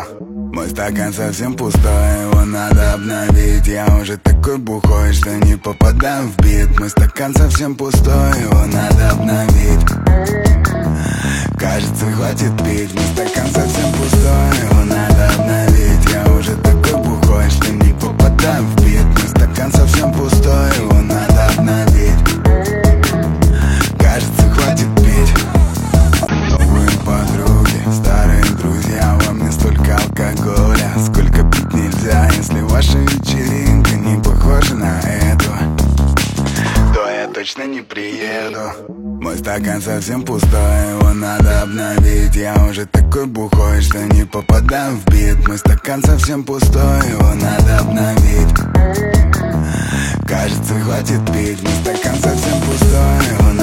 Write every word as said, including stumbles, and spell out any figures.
Мой стакан совсем пустой, его надо обновить. Я уже такой бухой, что не попадаю в бит. Мой стакан совсем пустой, его надо обновить. Кажется, хватит пить. Мой стакан совсем пустой, его надо обновить. Я уже такой бухой, что не попадаю в бит. Мой стакан совсем пустой, его надо обновить. Кажется, хватит пить. Новые подруги, старые друзья, во мне столько алкоголя. Сколько пить нельзя, если ваша вечеринка не похожа на эту, то я точно не приеду. Мой стакан совсем пустой, его надо обновить. Я уже такой бухой, что не попадаю в бит. Мой стакан совсем пустой, его надо обновить. Кажется, хватит пить. Мой стакан совсем пустой, его надо